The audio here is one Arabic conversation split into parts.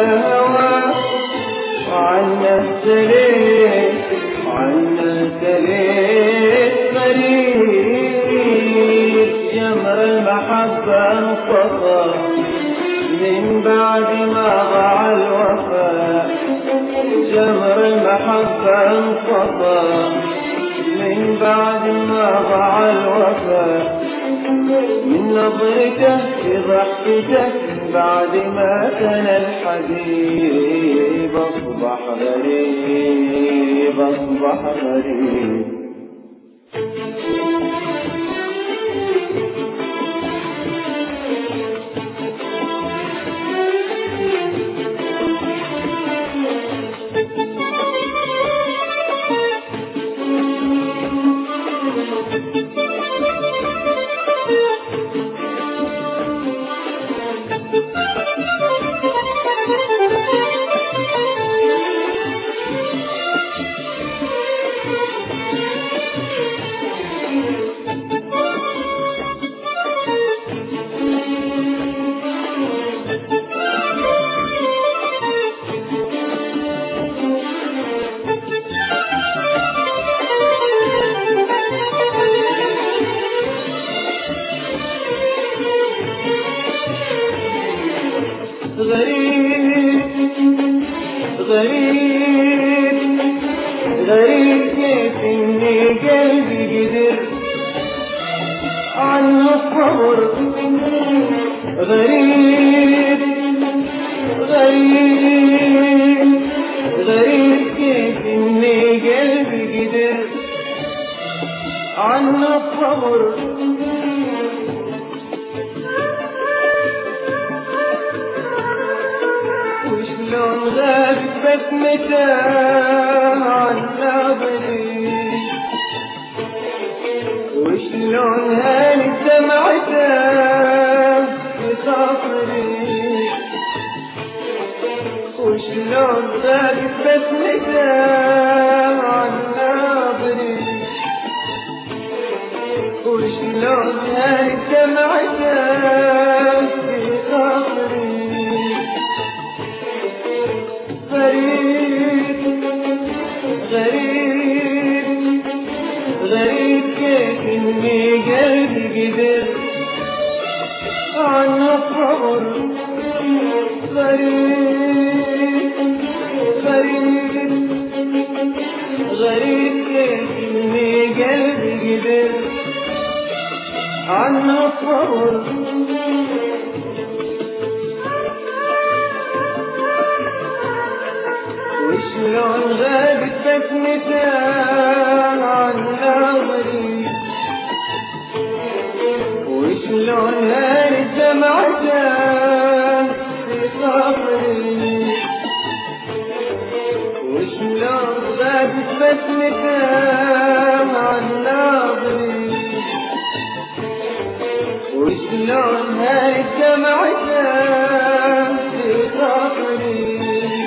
هوى وعنا سليت غريب جمر المحبة انقطع من بعد ما ضاع الوفاء جمر المحبة انقطع من بعد ما ضاع الوفاء من نظرته في ضحكته بعد ما كان الحبيب أصبح غريب غريب كيف اني قلبي قدر عن الصبر غريب كيف اني قلبي قدر عن الصبر وشلون غابت بسمته عن ناظري وشلون هانت دمعته في خاطري وشلون غابت بسمته عن ناظري وشلون هانت دمعته في خاطري غريب كيف اني قلبي قدر عن الصبر غريب كيف اني قلبي قدر عن الصبر وشلون غابت بسمته عن ناظري وشلون هانت دمعته في خاطري وشلون غابت بسمته عن ناظري وشلون هانت دمعته في خاطري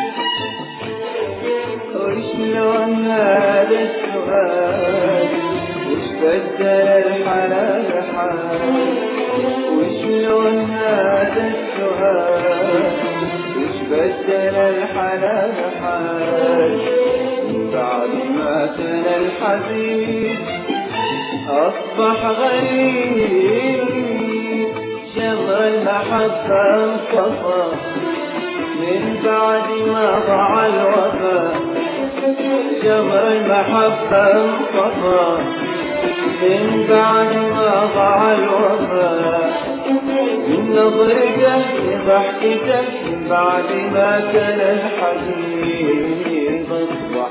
وشلون هذا السؤال وش بدل الحلال حال وشلون هذا السؤال وش بدل الحلال حال بعد ما كان الحبيب أصبح غريب جمر المحبة انقطع من بعد ما ضاع الوفاء جمر المحبة انقطع من بعد ما ضاع الوفاء من نظرته لضحكته بعد ما كان الحبيب أصبح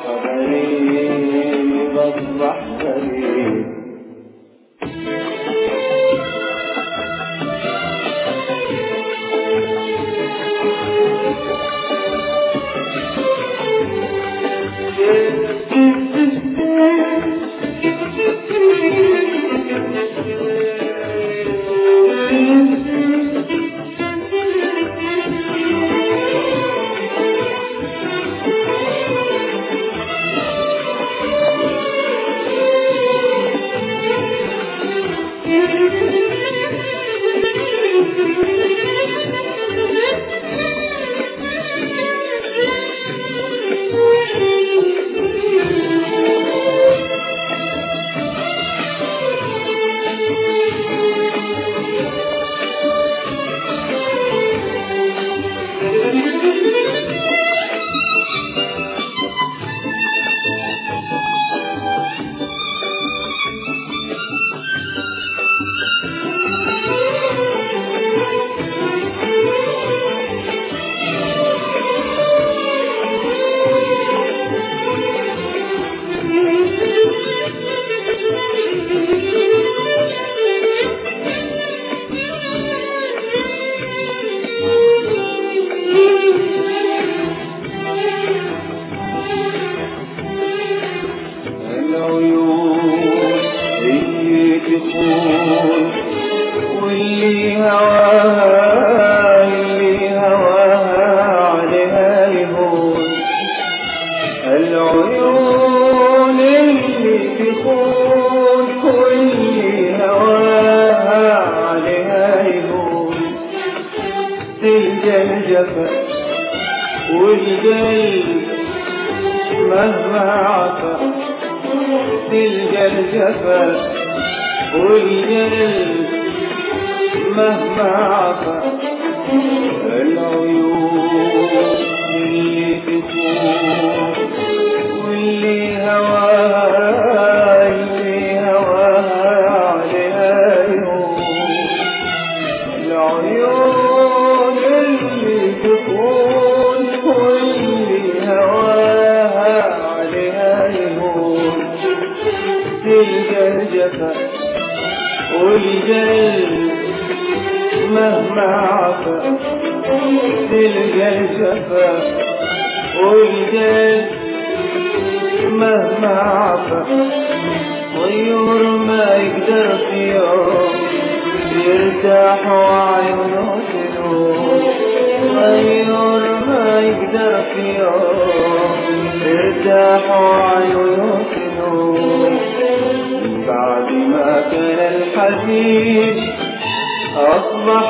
غريب العيون اللي تخون كل هواها عليها يهون، تلقى الجفا والقلب مهما عفا، تلقى الجفا والقلب مهما عفا. العيون اللي تكون واللي هواها عليها يهون، العيون اللي تكون واللي هواها عليها يهون، تلقى الجفا والقلب مهما عفا، تلقى الجفا والقلب مهما عفا. طيور ما يقدر في يوم يرتاح وعيونه تنور، طيور ما يقدر في يوم يرتاح وعيونه تنور. بعد ما كان الحبيب أصبح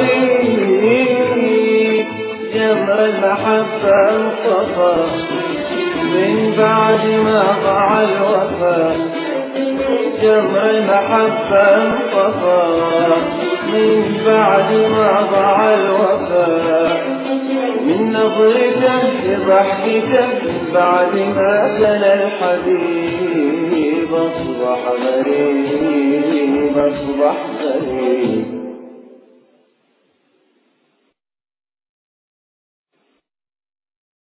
غريب، جمر المحبة انطفى من بعد ما ضاع الوفا، جمر المحبة انطفى من بعد ما ضاع الوفا. من نظرته لضحكته بعد ما كان الحبيب أصبح غريب، أصبح غريب.